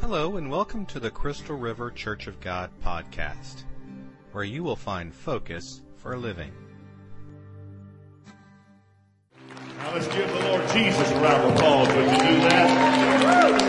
Hello and welcome to the Crystal River Church of God podcast, where you will find focus for living. Now let's give the Lord Jesus a round of applause. Would you do that?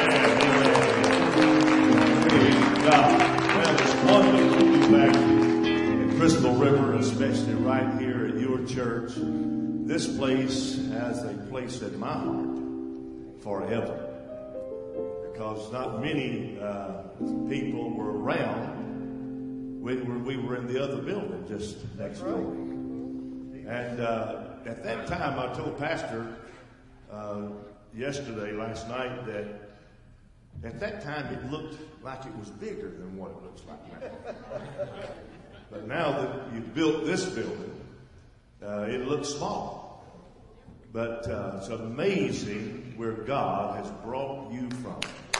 Amen. Praise God. Well, it's wonderful to be back in Crystal River, especially right here at your church. This place has a place in my heart forever. Because not many people were around when we were in the other building just next door. And at that time, I told Pastor last night, that at that time it looked like it was bigger than what it looks like now. But now that you've built this building, it looks small. But it's amazing where God has brought you from.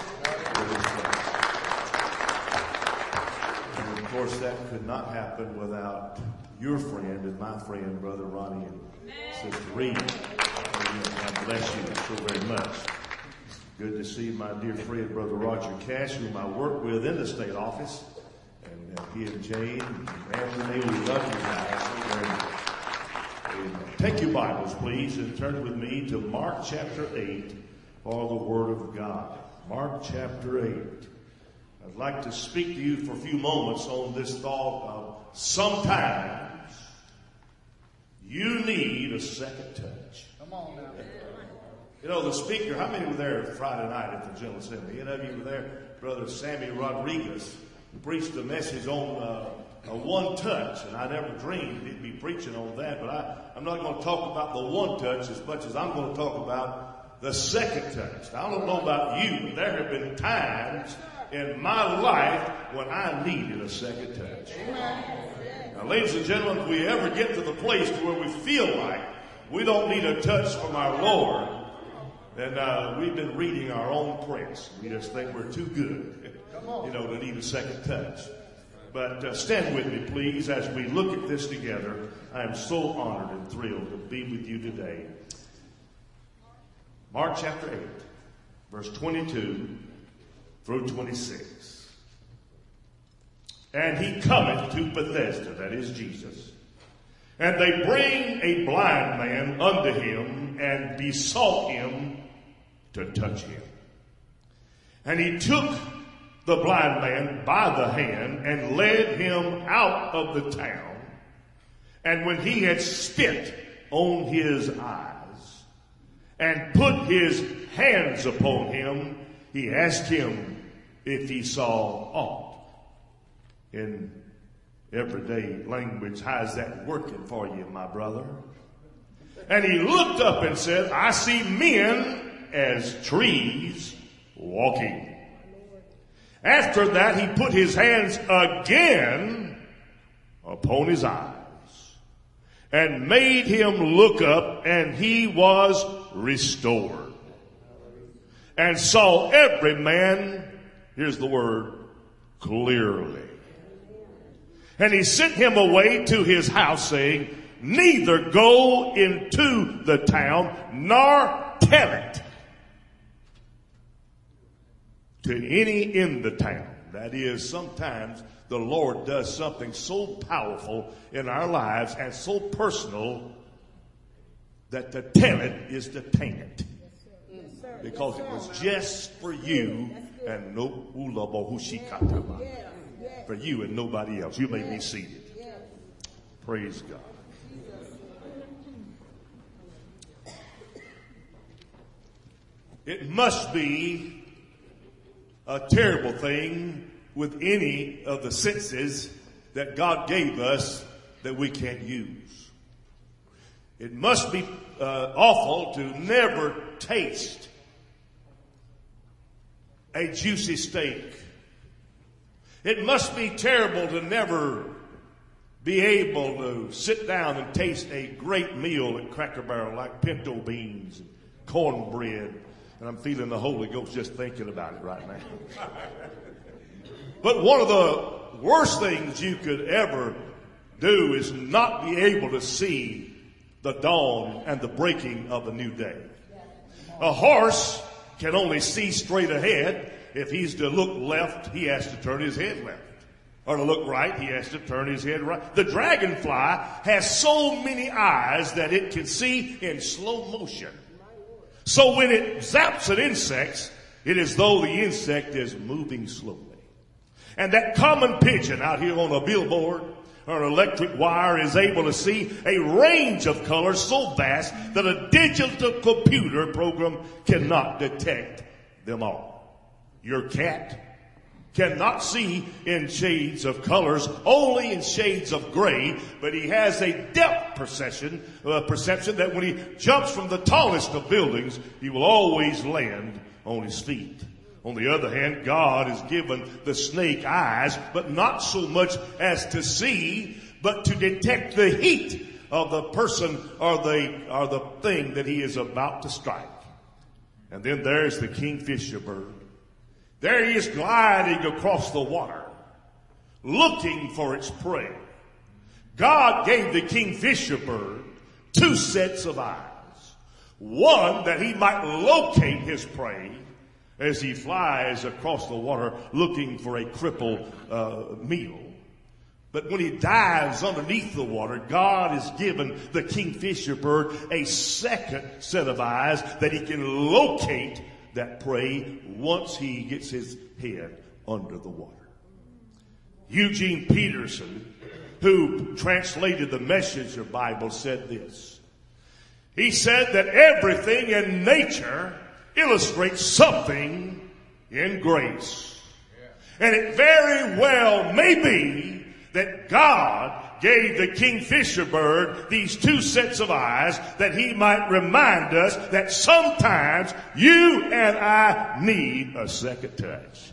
And of course, that could not happen without your friend and my friend, Brother Ronnie and Sister Reed. God bless you so very much. Good to see my dear friend, Brother Roger Cash, whom I work with in the state office. And he and Jane and Anthony, we love you guys so very much. Take your Bibles, please, and turn with me to Mark chapter 8 for the Word of God. Mark chapter 8. I'd like to speak to you for a few moments on this thought of sometimes you need a second touch. Come on now. You know, the speaker, how many were there Friday night at the General Assembly? Any of you were there? Brother Sammy Rodriguez preached a message on a one touch, and I never dreamed he'd be preaching on that, but I'm not going to talk about the one touch as much as I'm going to talk about the second touch. Now, I don't know about you, but there have been times in my life when I needed a second touch. Now, ladies and gentlemen, if we ever get to the place to where we feel like we don't need a touch from our Lord, then we've been reading our own press. We just think we're too good, to need a second touch. But stand with me, please, as we look at this together. I am so honored and thrilled to be with you today. Mark chapter 8, verse 22 through 26. And he cometh to Bethesda, that is Jesus. And they bring a blind man unto him, and besought him to touch him. And he took the blind man by the hand, and led him out of the town. And when he had spit on his eyes, and put his hands upon him, he asked him if he saw aught. In everyday language, how's that working for you, my brother? And he looked up and said, I see men as trees walking. After that, he put his hands again upon his eyes and made him look up, and he was restored and saw every man, here's the word, clearly. And he sent him away to his house, saying, neither go into the town nor tell it to any in the town. That is, sometimes the Lord does something so powerful in our lives and so personal that to tell it is to taint it. Because it was just for you and for you and nobody else. You may be seated. Praise God. It must be a terrible thing with any of the senses that God gave us that we can't use. It must be awful to never taste a juicy steak. It must be terrible to never be able to sit down and taste a great meal at Cracker Barrel like pinto beans and cornbread. And I'm feeling the Holy Ghost just thinking about it right now. But one of the worst things you could ever do is not be able to see the dawn and the breaking of a new day. A horse can only see straight ahead, if he's to look left, he has to turn his head left. Or to look right, he has to turn his head right. The dragonfly has so many eyes that it can see in slow motion. So when it zaps at insects, it is as though the insect is moving slowly. And that common pigeon out here on a billboard or an electric wire is able to see a range of colors so vast that a digital computer program cannot detect them all. Your cat cannot see in shades of colors, only in shades of gray, but he has a depth perception that when he jumps from the tallest of buildings, he will always land on his feet. On the other hand, God has given the snake eyes, but not so much as to see, but to detect the heat of the person or the thing that he is about to strike. And then there's the kingfisher bird. There he is gliding across the water, looking for its prey. God gave the kingfisher bird two sets of eyes. One that he might locate his prey as he flies across the water looking for a crippled meal. But when he dives underneath the water, God has given the kingfisher bird a second set of eyes that he can locate that prey once he gets his head under the water. Eugene Peterson, who translated the Messenger Bible, said this. He said that everything in nature illustrates something in grace. And it very well may be that God gave the kingfisher bird these two sets of eyes that he might remind us that sometimes you and I need a second touch.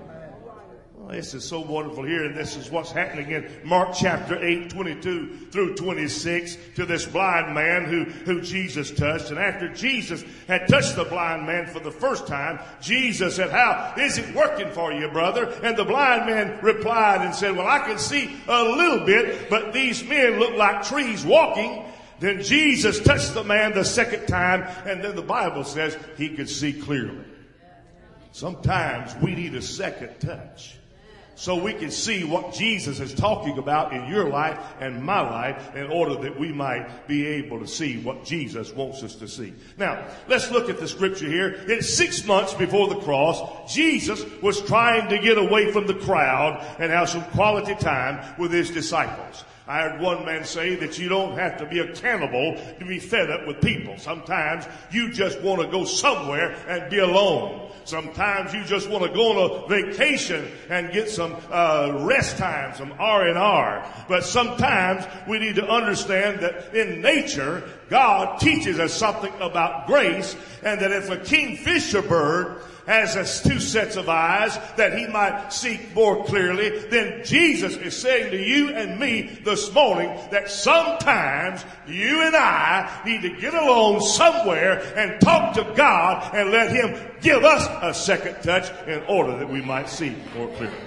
Well, this is so wonderful here, and this is what's happening in Mark chapter 8, 22 through 26 to this blind man who Jesus touched. And after Jesus had touched the blind man for the first time, Jesus said, "How is it working for you, brother?" And the blind man replied and said, "Well, I can see a little bit, but these men look like trees walking." Then Jesus touched the man the second time, and then the Bible says he could see clearly. Sometimes we need a second touch, so we can see what Jesus is talking about in your life and my life in order that we might be able to see what Jesus wants us to see. Now, let's look at the scripture here. It's 6 months before the cross. Jesus was trying to get away from the crowd and have some quality time with his disciples. I heard one man say that you don't have to be a cannibal to be fed up with people. Sometimes you just want to go somewhere and be alone. Sometimes you just want to go on a vacation and get some rest time, some R&R. But sometimes we need to understand that in nature, God teaches us something about grace, and that if a kingfisher bird has two sets of eyes that he might see more clearly, then Jesus is saying to you and me this morning that sometimes you and I need to get alone somewhere and talk to God and let him give us a second touch in order that we might see more clearly.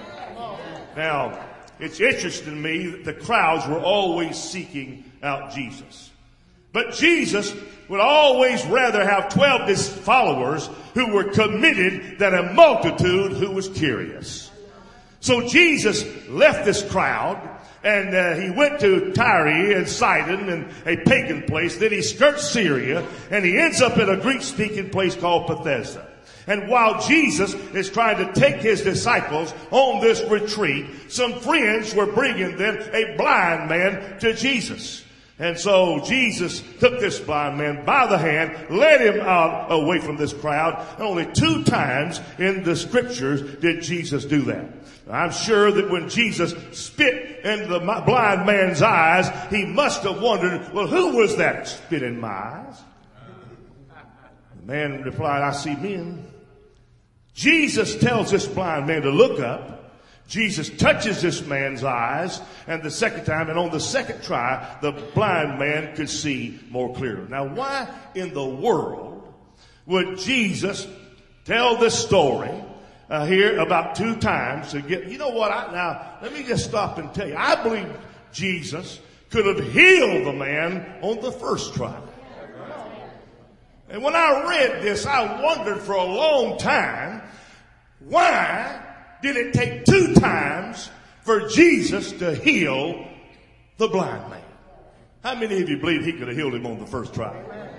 Now, it's interesting to me that the crowds were always seeking out Jesus. But Jesus would always rather have 12 followers who were committed than a multitude who was curious. So Jesus left this crowd and he went to Tyre and Sidon and a pagan place. Then he skirts Syria and he ends up in a Greek-speaking place called Bethesda. And while Jesus is trying to take his disciples on this retreat, some friends were bringing them a blind man to Jesus. And so Jesus took this blind man by the hand, led him out away from this crowd. And only 2 times in the scriptures did Jesus do that. I'm sure that when Jesus spit into the blind man's eyes, he must have wondered, well, who was that spit in my eyes? The man replied, "I see men." Jesus tells this blind man to look up. Jesus touches this man's eyes, and the second time, and on the second try, the blind man could see more clearly. Now, why in the world would Jesus tell this story here about 2 times to get, you know what, now, let me just stop and tell you, I believe Jesus could have healed the man on the first try. And when I read this, I wondered for a long time, Why did it take 2 times for Jesus to heal the blind man? How many of you believe he could have healed him on the first try?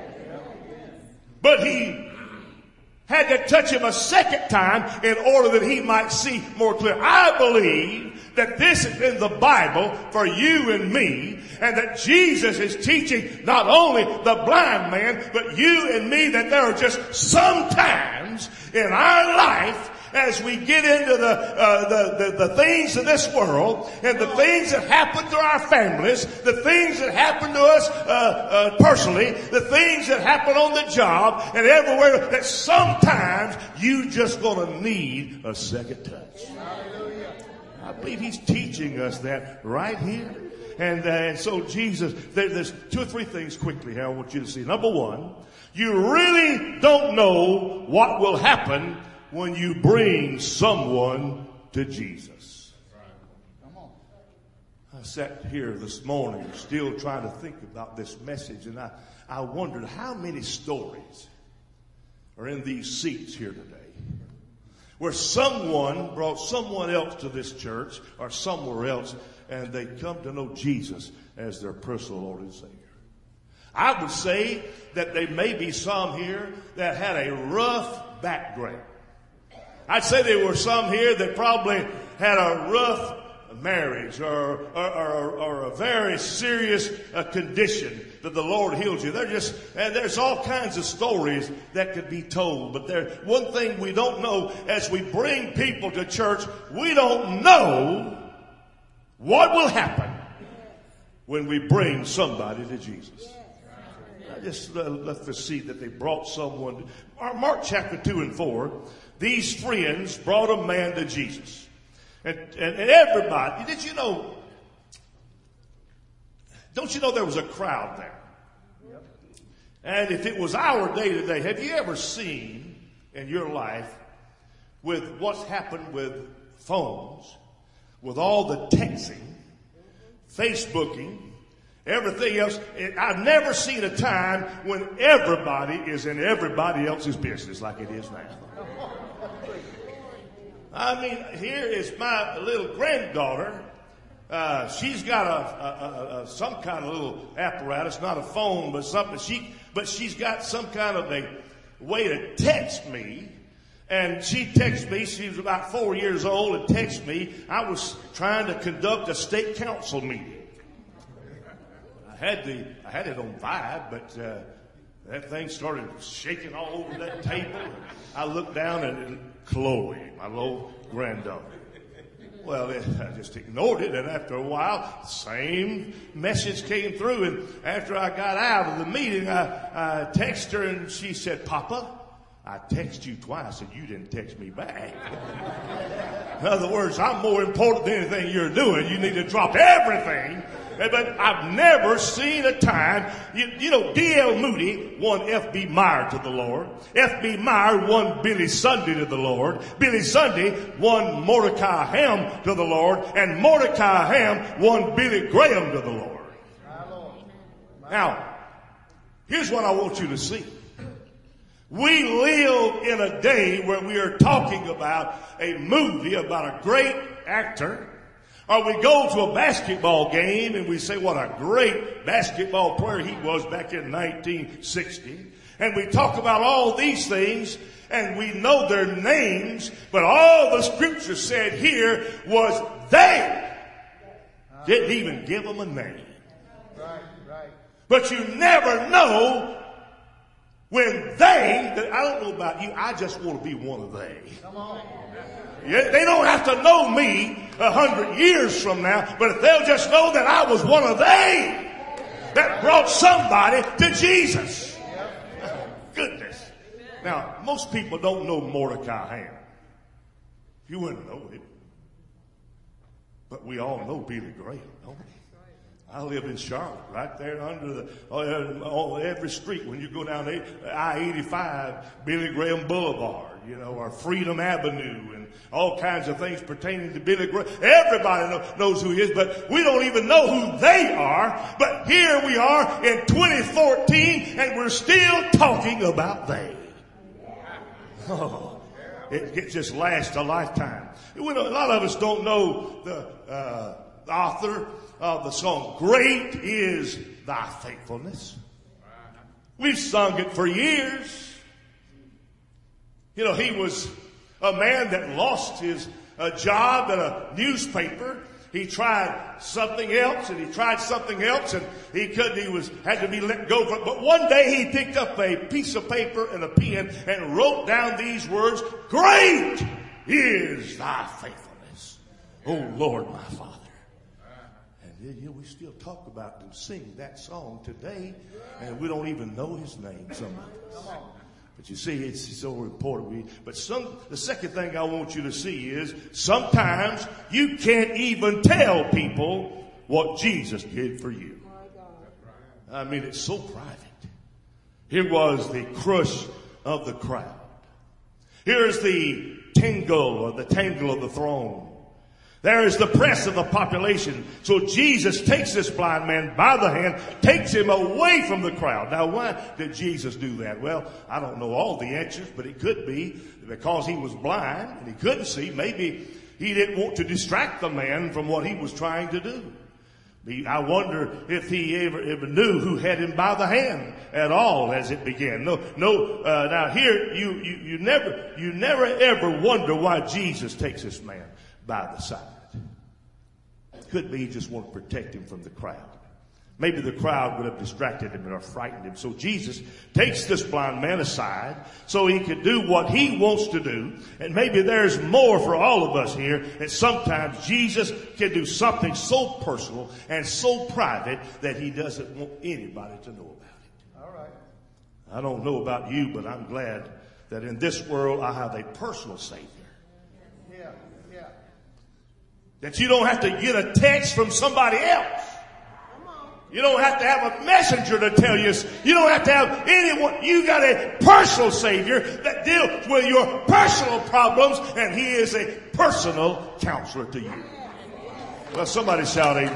But he had to touch him a second time in order that he might see more clear. I believe that this is in the Bible for you and me, and that Jesus is teaching not only the blind man, but you and me, that there are just some times in our life as we get into the things of this world and the things that happen to our families, the things that happen to us personally, the things that happen on the job and everywhere, that sometimes you just gonna need a second touch. I believe he's teaching us that right here. And so Jesus, there's 2 or 3 things quickly here I want you to see. Number 1, you really don't know what will happen when you bring someone to Jesus. I sat here this morning still trying to think about this message, and I wondered how many stories are in these seats here today where someone brought someone else to this church or somewhere else, and they come to know Jesus as their personal Lord and Savior. I would say that there may be some here that had a rough background. I'd say there were some here that probably had a rough marriage or a very serious condition that the Lord healed you. And there's all kinds of stories that could be told. But one thing we don't know as we bring people to church, we don't know what will happen when we bring somebody to Jesus. I just left to see that they brought someone. Mark chapter 2 and 4. These friends brought a man to Jesus. And everybody, did you know, don't you know there was a crowd there? Yep. And if it was our day today, have you ever seen in your life with what's happened with phones, with all the texting, Facebooking, everything else? I've never seen a time when everybody is in everybody else's business like it is now. I mean, here is my little granddaughter. She's got some kind of little apparatus, not a phone, but something. But she's got some kind of a way to text me. And she texts me. She was about 4 years old and texted me. I was trying to conduct a state council meeting. I had it on vibe, but that thing started shaking all over that table. I looked down and Chloe, my little granddaughter. Well, I just ignored it, and after a while, same message came through, and after I got out of the meeting, I texted her, and she said, "Papa, I texted you twice, and you didn't text me back." In other words, I'm more important than anything you're doing. You need to drop everything. But I've never seen a time, you know, D.L. Moody won F.B. Meyer to the Lord. F.B. Meyer won Billy Sunday to the Lord. Billy Sunday won Mordecai Ham to the Lord. And Mordecai Ham won Billy Graham to the Lord. Now, here's what I want you to see. We live in a day where we are talking about a movie about a great actor. Or we go to a basketball game and we say what a great basketball player he was back in 1960. And we talk about all these things and we know their names, but all the scripture said here was they didn't even give them a name. Right. But you never know when I don't know about you, I just want to be one of they. Come on. Yeah, they don't have to know me 100 years from now, but if they'll just know that I was one of they that brought somebody to Jesus. Goodness. Now, most people don't know Mordecai Ham. You wouldn't know him. But we all know Billy Graham, don't we? I live in Charlotte, right there under every street. When you go down I-85, Billy Graham Boulevard, you know, or Freedom Avenue, and all kinds of things pertaining to Billy Graham. Everybody knows who he is, but we don't even know who they are. But here we are in 2014, and we're still talking about they. Oh. It just lasts a lifetime. A lot of us don't know the author of the song, Great is Thy Faithfulness. We've sung it for years. You know, he was a man that lost his job at a newspaper. He tried something else and he tried something else and he had to be let go. But one day he picked up a piece of paper and a pen and wrote down these words, Great is Thy faithfulness, O Lord my Father. And we still talk about and sing that song today, and we don't even know his name, some of us. But you see, it's so important. But the second thing I want you to see is sometimes you can't even tell people what Jesus did for you. I mean, it's so private. Here was the crush of the crowd. Here's the tangle of the throne. There is the press of the population. So Jesus takes this blind man by the hand, takes him away from the crowd. Now, why did Jesus do that? Well, I don't know all the answers, but it could be because he was blind and he couldn't see. Maybe he didn't want to distract the man from what he was trying to do. I wonder if he ever knew who had him by the hand at all as it began. Now here, you never ever wonder why Jesus takes this man by the side. Could be he just wanted to protect him from the crowd. Maybe the crowd would have distracted him or frightened him. So Jesus takes this blind man aside so he could do what he wants to do. And maybe there's more for all of us here, that sometimes Jesus can do something so personal and so private that he doesn't want anybody to know about it. All right. I don't know about you, but I'm glad that in this world I have a personal Savior. That you don't have to get a text from somebody else. You don't have to have a messenger to tell you. You don't have to have anyone. You got a personal Savior that deals with your personal problems, and He is a personal counselor to you. Well, somebody shout amen.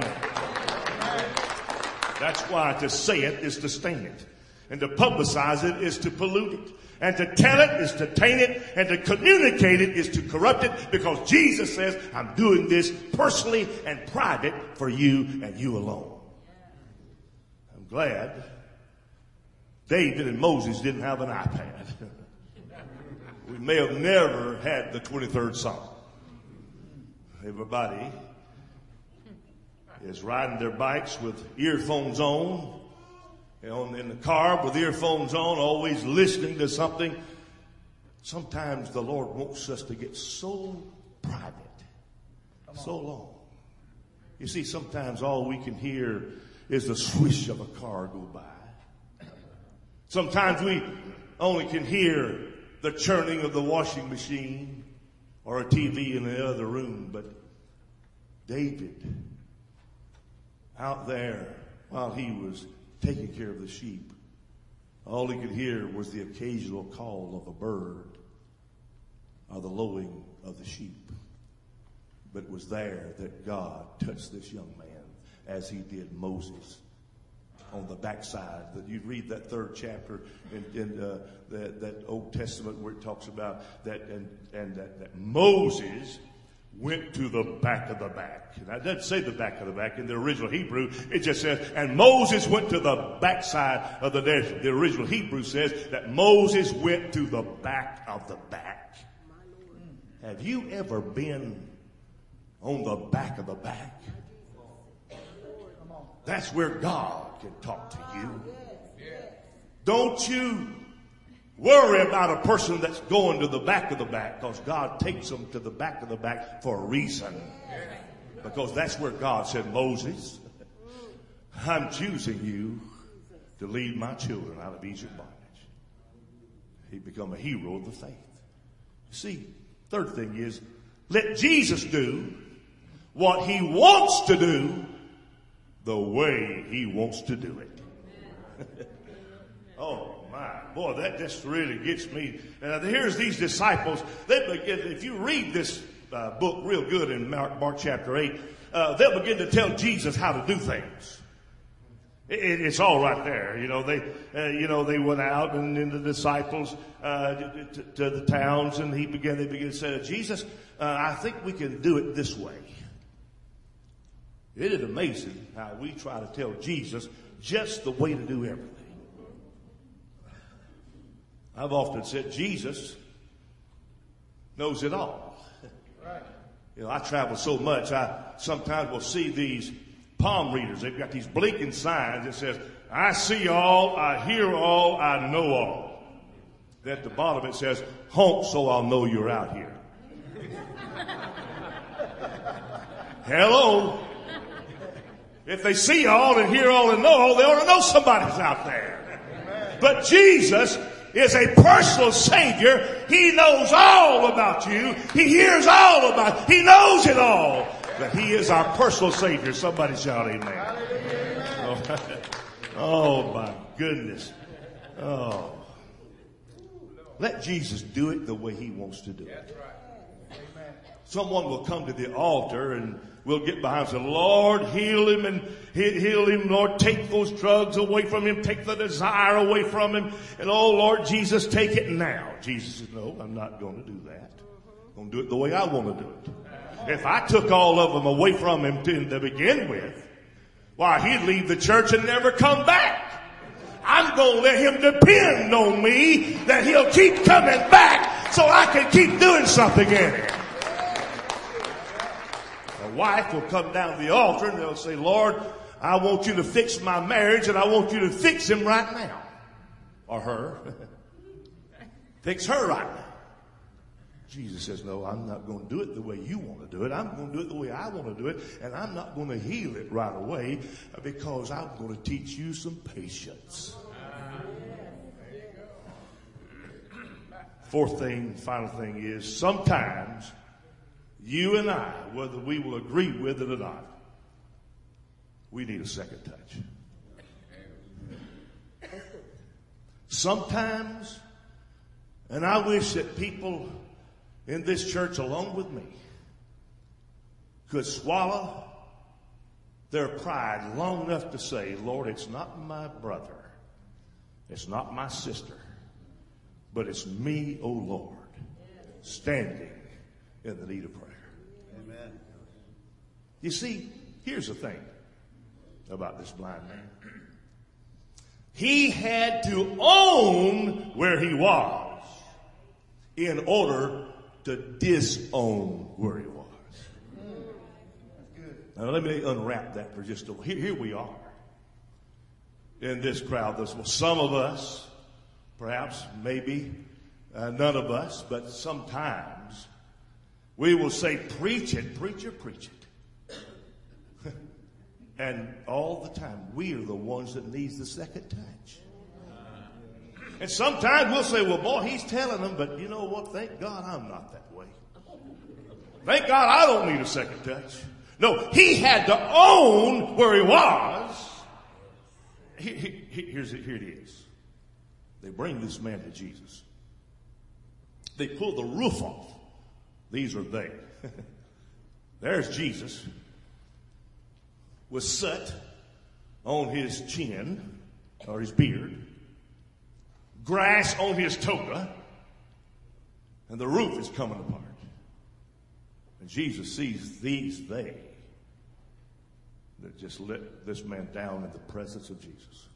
That's why to say it is to stain it. And to publicize it is to pollute it. And to tell it is to taint it, and to communicate it is to corrupt it, because Jesus says, I'm doing this personally and private for you and you alone. I'm glad David and Moses didn't have an iPad. We may have never had the 23rd Psalm. Everybody is riding their bikes with earphones on. In the car with earphones on, always listening to something. Sometimes the Lord wants us to get so private, so long. You see, sometimes all we can hear is the swish of a car go by. Sometimes we only can hear the churning of the washing machine or a TV in the other room. But David, out there, while he was taking care of the sheep, all he could hear was the occasional call of a bird or the lowing of the sheep. But it was there that God touched this young man as he did Moses on the backside. That you read that third chapter in that Old Testament where it talks about that and that Moses went to the back of the back. Now, it doesn't say the back of the back in the original Hebrew. It just says, and Moses went to the backside of the desert. The original Hebrew says that Moses went to the back of the back. Have you ever been on the back of the back? That's where God can talk to you. Don't you worry about a person that's going to the back of the back, because God takes them to the back of the back for a reason. Because that's where God said, Moses, I'm choosing you to lead my children out of Egypt bondage. He'd become a hero of the faith. See, third thing is, let Jesus do what he wants to do the way he wants to do it. Oh my, boy, that just really gets me. Here's these disciples. If you read this book real good in Mark chapter 8, they'll begin to tell Jesus how to do things. It's all right there. They went out and the disciples to the towns, and they began to say, Jesus, I think we can do it this way. It is amazing how we try to tell Jesus just the way to do everything. I've often said Jesus knows it all. I travel so much, I sometimes will see these palm readers. They've got these blinking signs that says, I see all, I hear all, I know all. At the bottom it says, honk so I'll know you're out here. Hello. If they see all and hear all and know all, they ought to know somebody's out there. But Jesus is a personal Savior. He knows all about you. He hears all about you. He knows it all. But He is our personal Savior. Somebody shout amen. Oh my goodness. Oh. Let Jesus do it the way He wants to do it. Someone will come to the altar and we'll get behind and say, Lord, heal him and heal him. Lord, take those drugs away from him. Take the desire away from him. And oh, Lord Jesus, take it now. Jesus says, no, I'm not going to do that. I'm going to do it the way I want to do it. If I took all of them away from him to begin with, why, he'd leave the church and never come back. I'm going to let him depend on me that he'll keep coming back so I can keep doing something in it. A wife will come down to the altar and they'll say, Lord, I want you to fix my marriage and I want you to fix him right now. Or her. Fix her right now. Jesus says, no, I'm not going to do it the way you want to do it. I'm going to do it the way I want to do it. And I'm not going to heal it right away because I'm going to teach you some patience. Fourth thing, final thing is sometimes you and I, whether we will agree with it or not, we need a second touch. Sometimes, and I wish that people in this church along with me could swallow their pride long enough to say, Lord, it's not my brother, it's not my sister, but it's me, oh Lord, standing in the need of prayer. Amen. You see, here's the thing about this blind man. He had to own where he was in order to disown where he was. Now let me unwrap that for just a moment. Here we are in this crowd. Some of us, perhaps, maybe none of us, but sometimes we will say, preach it, preacher, preach it. And all the time, we are the ones that needs the second touch. And sometimes we'll say, well, boy, he's telling them, but you know what? Thank God I'm not that way. Thank God I don't need a second touch. No, he had to own where he was. Here it is. They bring this man to Jesus. They pull the roof off. These are they. There's Jesus with soot on his chin or his beard, grass on his toga, and the roof is coming apart. And Jesus sees these they that just let this man down in the presence of Jesus.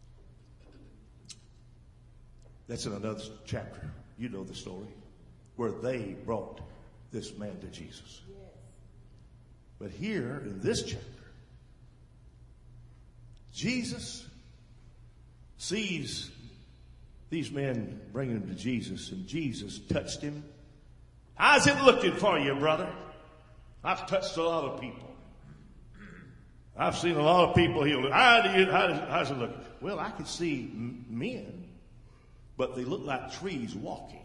That's in another chapter. You know the story. Where they brought this man to Jesus. But here in this chapter, Jesus sees these men bringing him to Jesus, and Jesus touched him. How's it looking for you, brother? I've touched a lot of people. I've seen a lot of people healed. How's it looking? Well, I could see men, but they look like trees walking.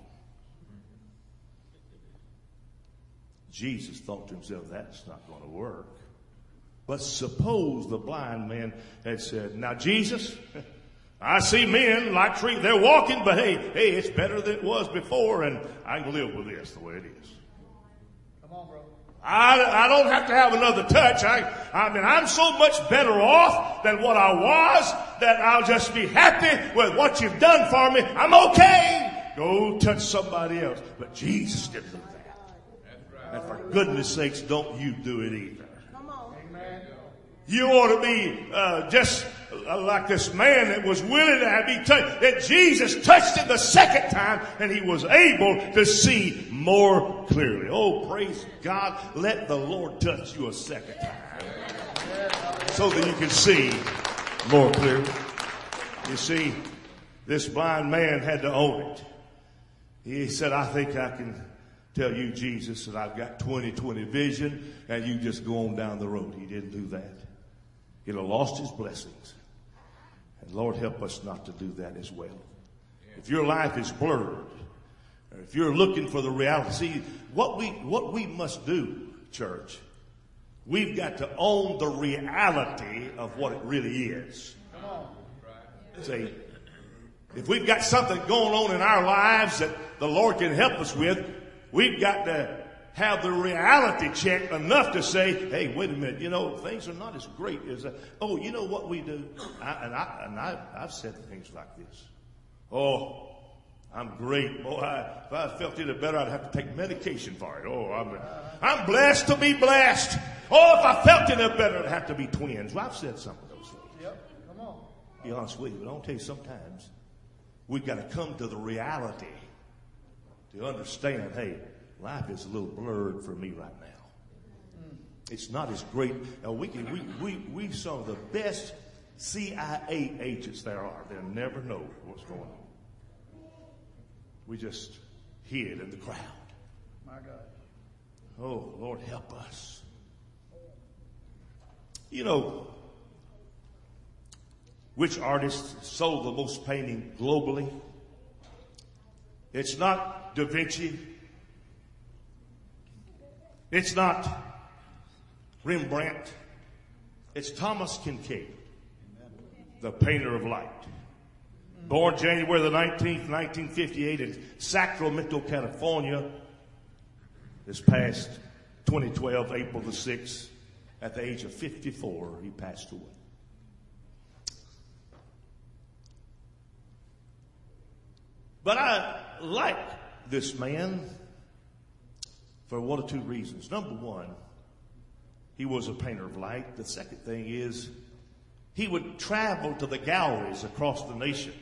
Jesus thought to himself, that's not going to work. But suppose the blind man had said, now Jesus, I see men like trees. They're walking, but hey, it's better than it was before, and I can live with this the way it is. Come on, bro. I don't have to have another touch. I mean, I'm so much better off than what I was that I'll just be happy with what you've done for me. I'm okay. Go touch somebody else. But Jesus didn't do that. And for goodness sakes, don't you do it either. You ought to be just like this man that was willing to be touched. That Jesus touched him the second time and he was able to see more clearly. Oh, praise God. Let the Lord touch you a second time so that you can see more clearly. You see, this blind man had to own it. He said, I think I can tell you, Jesus, that I've got 20/20 vision and you just go on down the road. He didn't do that. He'd have lost his blessings. And Lord, help us not to do that as well. If your life is blurred, or if you're looking for the reality, see, what we must do, church, we've got to own the reality of what it really is. See, if we've got something going on in our lives that the Lord can help us with, we've got to have the reality check enough to say, hey, wait a minute, things are not as great as that. Oh, you know what we do? I've said things like this. Oh, I'm great. Boy, if I felt any better, I'd have to take medication for it. Oh, I'm blessed to be blessed. Oh, if I felt any better, I'd have to be twins. Well, I've said some of those things. Yep, come on. Be honest with you, but I'll tell you, sometimes we've got to come to the reality to understand, hey, life is a little blurred for me right now. It's not as great. We some of the best CIA agents there are. They'll never know what's going on. We just hid in the crowd. My God. Oh, Lord, help us. Which artist sold the most painting globally? It's not Da Vinci. It's not Rembrandt. It's Thomas Kincaid, the painter of light. Born January the 19th, 1958 in Sacramento, California. This past 2012, April the 6th, at the age of 54, he passed away. But I like this man for one or two reasons. Number one, he was a painter of light. The second thing is he would travel to the galleries across the nation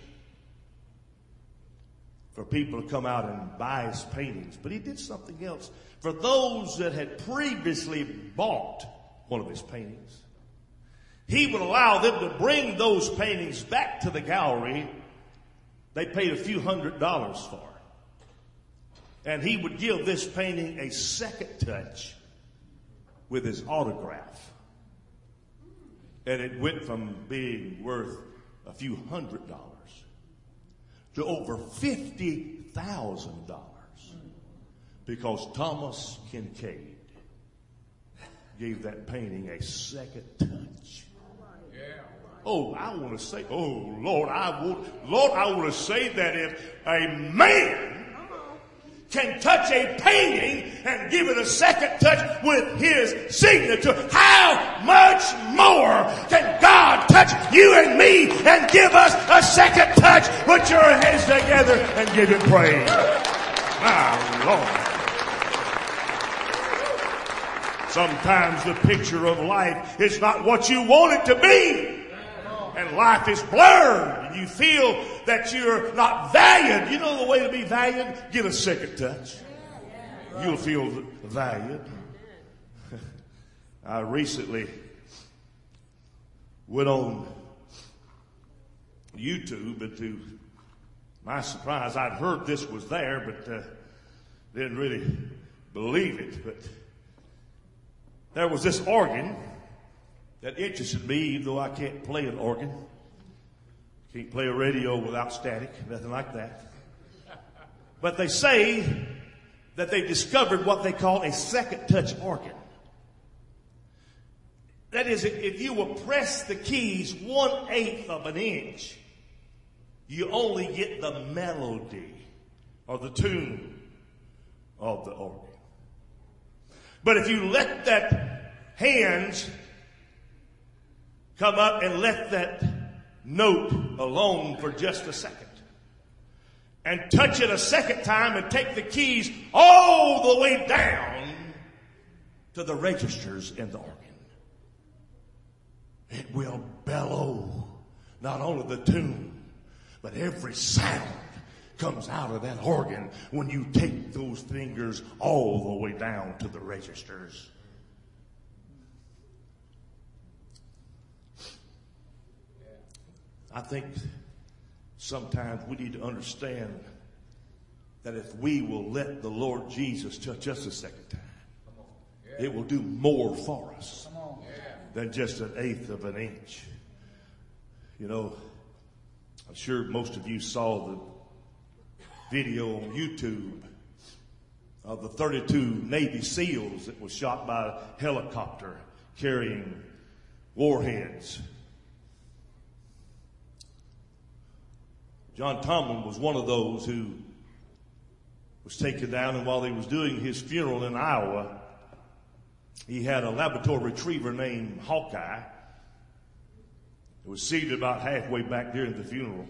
for people to come out and buy his paintings. But he did something else. For those that had previously bought one of his paintings, he would allow them to bring those paintings back to the gallery. They paid a few $100s for it. And he would give this painting a second touch with his autograph. And it went from being worth a few $100s to over $50,000 because Thomas Kincaid gave that painting a second touch. Oh, I want to say, oh, Lord, I want to say that if a man can touch a painting and give it a second touch with his signature, how much more can God touch you and me and give us a second touch? Put your hands together and give him praise. My Lord. Sometimes the picture of life is not what you want it to be. And life is blurred, and you feel that you're not valued. You know the way to be valued? Get a second touch. You'll feel valued. I recently went on YouTube, and to my surprise, I'd heard this was there, but didn't really believe it. But there was this organ that interested me, even though I can't play an organ. Can't play a radio without static, nothing like that. But they say that they discovered what they call a second touch organ. That is, if you will press the keys 1/8 of an inch, you only get the melody or the tune of the organ. But if you let that hands come up and let that note alone for just a second, and touch it a second time and take the keys all the way down to the registers in the organ, it will bellow not only the tune, but every sound comes out of that organ when you take those fingers all the way down to the registers. I think sometimes we need to understand that if we will let the Lord Jesus touch us a second time, it will do more for us than just an eighth of an inch. You know, I'm sure most of you saw the video on YouTube of the 32 Navy SEALs that was shot by a helicopter carrying warheads. John Tomlin was one of those who was taken down, and while he was doing his funeral in Iowa, he had a Labrador retriever named Hawkeye. It was seated about halfway back during the funeral.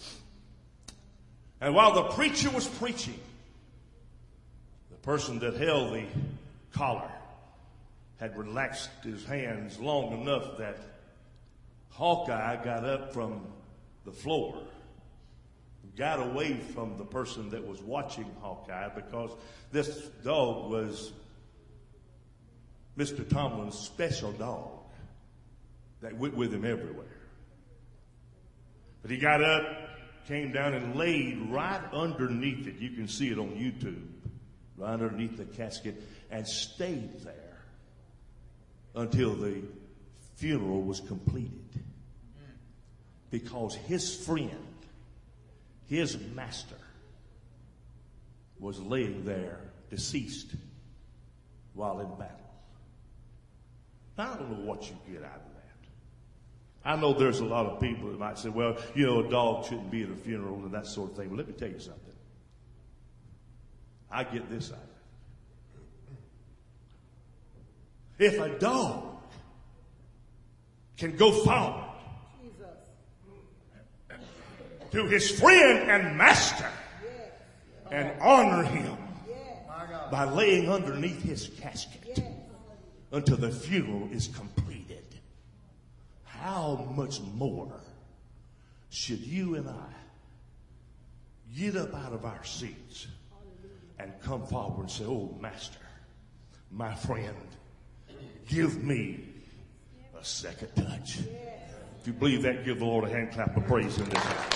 And while the preacher was preaching, the person that held the collar had relaxed his hands long enough that Hawkeye got up from the floor, got away from the person that was watching Hawkeye, because this dog was Mr. Tomlin's special dog that went with him everywhere. But he got up, came down and laid right underneath it. You can see it on YouTube, right underneath the casket, and stayed there until the funeral was completed. Because his friend, his master, was laying there deceased while in battle. Now, I don't know what you get out of that. I know there's a lot of people that might say, well, you know, a dog shouldn't be at a funeral and that sort of thing. Well, let me tell you something. I get this out of it. If a dog can go forward to his friend and master and honor him by laying underneath his casket until the funeral is completed, how much more should you and I get up out of our seats and come forward and say, oh, Master, my friend, give me a second touch. If you believe that, give the Lord a hand clap of praise in this house.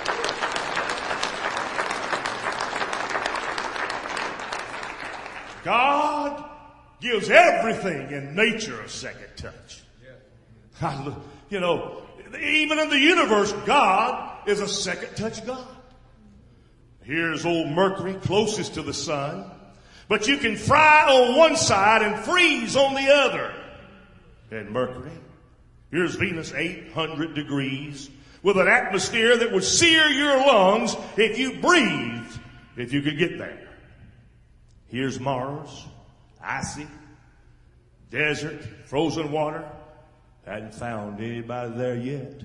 God gives everything in nature a second touch. You know, even in the universe, God is a second touch God. Here's old Mercury, closest to the sun, but you can fry on one side and freeze on the other. And Mercury, here's Venus, 800 degrees, with an atmosphere that would sear your lungs if you breathed, if you could get there. Here's Mars, icy, desert, frozen water. Hadn't found anybody there yet.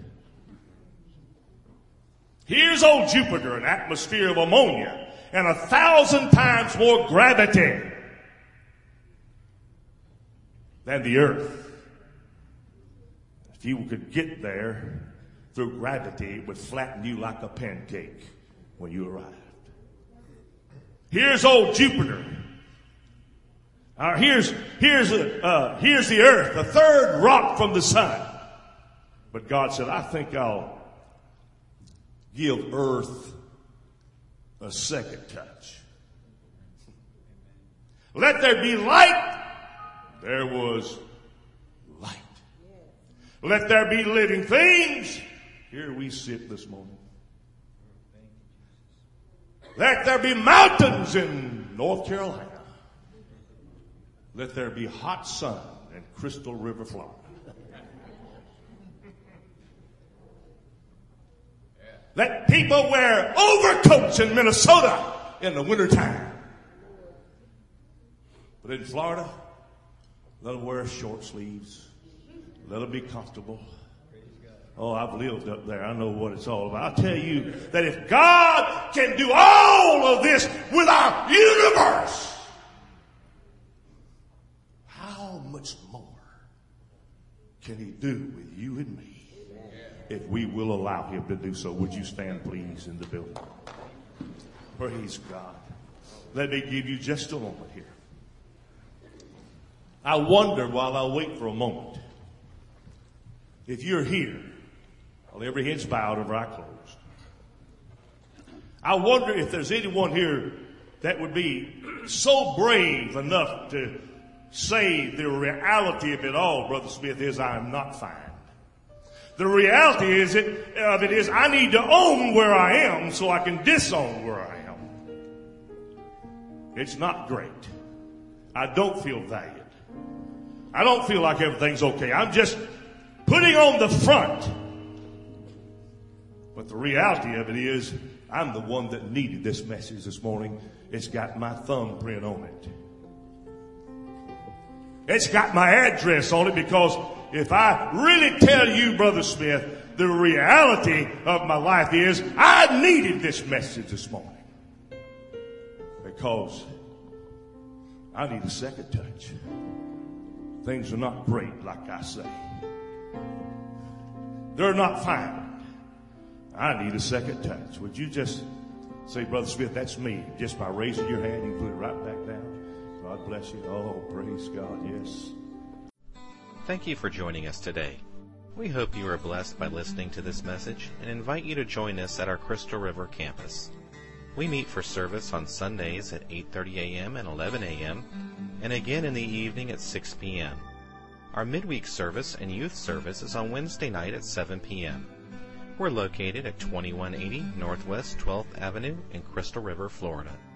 Here's old Jupiter, an atmosphere of ammonia and 1,000 times more gravity than the Earth. If you could get there through gravity, it would flatten you like a pancake when you arrived. Here's old Jupiter. Here's the Earth, a third rock from the sun. But God said, I think I'll give Earth a second touch. Let there be light. There was light. Let there be living things. Here we sit this morning. Let there be mountains in North Carolina. Let there be hot sun in Crystal River, Florida. Let people wear overcoats in Minnesota in the wintertime. But in Florida, Let them wear short sleeves. Let them be comfortable. Oh, I've lived up there. I know what it's all about. I'll tell you that if God can do all of this with our universe, how much more can He do with you and me if we will allow Him to do so? Would you stand, please, in the building? Praise God. Let me give you just a moment here. I wonder while I wait for a moment, if you're here, while every head's bowed, every eye closed, I wonder if there's anyone here that would be so brave enough to say the reality of it all, Brother Smith, is I am not fine. The reality of it is I need to own where I am so I can disown where I am. It's not great. I don't feel valued. I don't feel like everything's okay. I'm just putting on the front. But the reality of it is I'm the one that needed this message this morning. It's got my thumbprint on it. It's got my address on it, because if I really tell you, Brother Smith, the reality of my life is I needed this message this morning. Because I need a second touch. Things are not great, like I say. They're not fine. I need a second touch. Would you just say, Brother Smith, that's me. Just by raising your hand, you put it right back down. God bless you. Oh, praise God, yes. Thank you for joining us today. We hope you are blessed by listening to this message and invite you to join us at our Crystal River campus. We meet for service on Sundays at 8:30 a.m. and 11 a.m. and again in the evening at 6 p.m. Our midweek service and youth service is on Wednesday night at 7 p.m. We're located at 2180 Northwest 12th Avenue in Crystal River, Florida.